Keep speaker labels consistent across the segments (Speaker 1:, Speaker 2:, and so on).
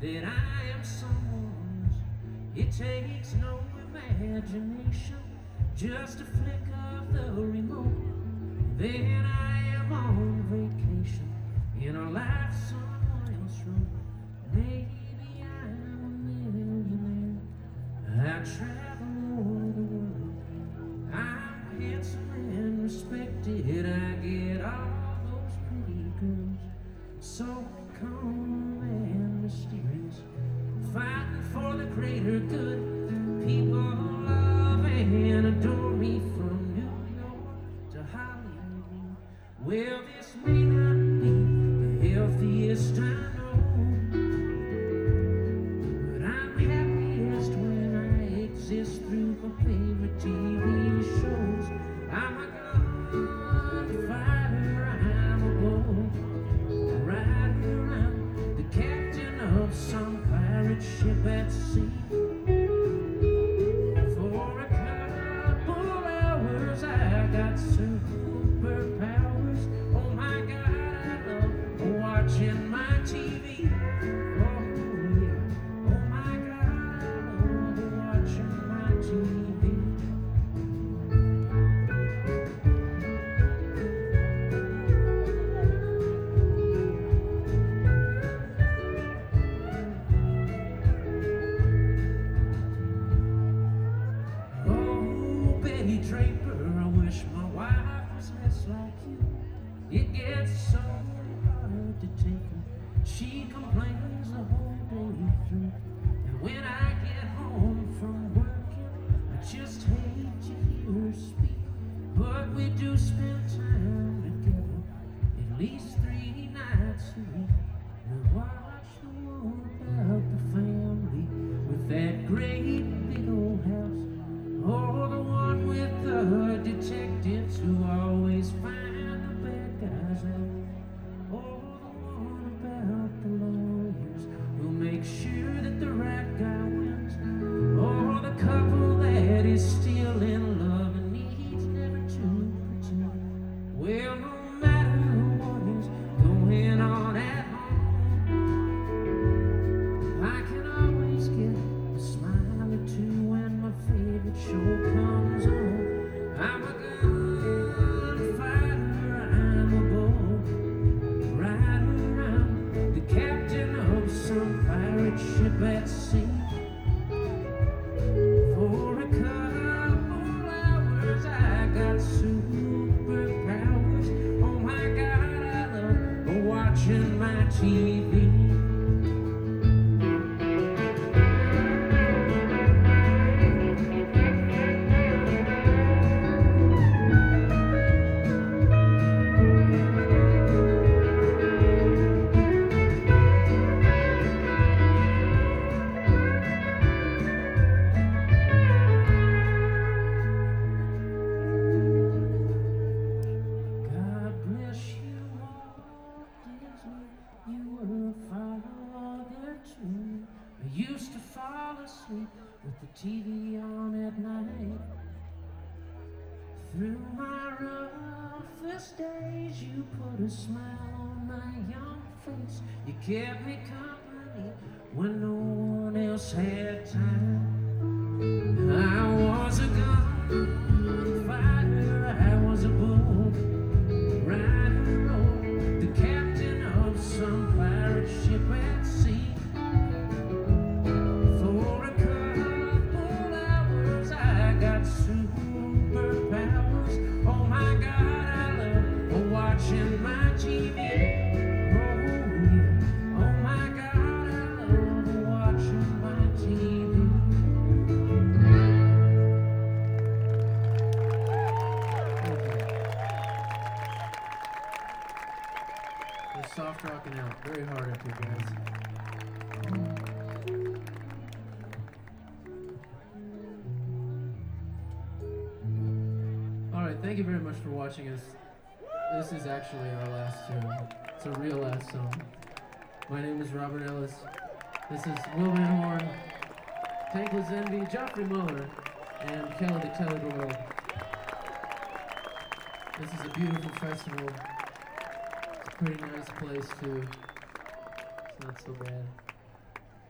Speaker 1: that I am someone's. It takes no imagination, just a flick of the remote. Then I am on vacation in a life someone else wrote. Maybe I'm a millionaire. I travel all the world. I'm handsome and respected. I get all those pretty girls. So calm and mysterious, fighting for the greater good. People love and adore me from New York to Hollywood. Well, this may not be the healthiest I know, but I'm happiest when I exist through my favorite TV shows. I'm a gunfighter, I'm a bull, riding around, the captain of some pirate ship at sea. For a couple hours I got superpowers. Oh my God, I love watching my TV. Oh yeah, oh my God, I love watching my TV. Oh, Betty Draper, I wish my wife was less like you. It gets so hard to take her. She complains the whole day through. And when I get home from working, I just hate to hear her speak. But we do spend time together, at least 3 nights a week. We watch the one about the family with that great big old house. Oh, the one with the detectives who always find the bad guys out. Oh, the one about the lawyers who make sure that the right guy wins. Oh, the couple that is still in love and needs never to pretend. Well, no matter what is going on at home, I can always get a smile or two when my favorite show comes on. I'm a gunfighter, I'm a bull, riding around, the captain of some pirate ship at sea. For a couple hours I got superpowers. Oh my God, I love watching my TV. God bless you, Walt Disney. You were a father to me. I used to fall asleep with the TV on at night. Through my roughest days, you put a smile on my young face. You kept me company when no one else had time. I was a gunfighter, I was a bull, riding road, the captain of some pirate ship at sea. For a couple hours I got superpowers. Oh my God, I love watching my TV. Oh yeah, oh my God, I love watching my TV. We're soft rocking out very hard up here, guys. Alright, thank you very much for watching us. This is actually our last tune. It's a real last song. My name is Robert Ellis. This is Will Van Horn, Tankless Envy, Joffrey Muller, and Kelly the Kelly Doyle. This is a beautiful festival. It's a pretty nice place too. It's not so bad.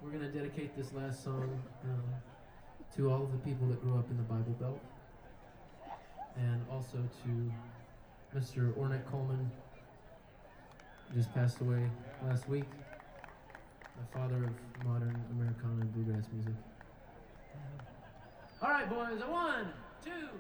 Speaker 1: we're going to dedicate this last song to all of the people that grew up in the Bible Belt, and also to Mr. Ornette Coleman, who just passed away last week, the father of modern Americana and bluegrass music. All right, boys, a 1, 2.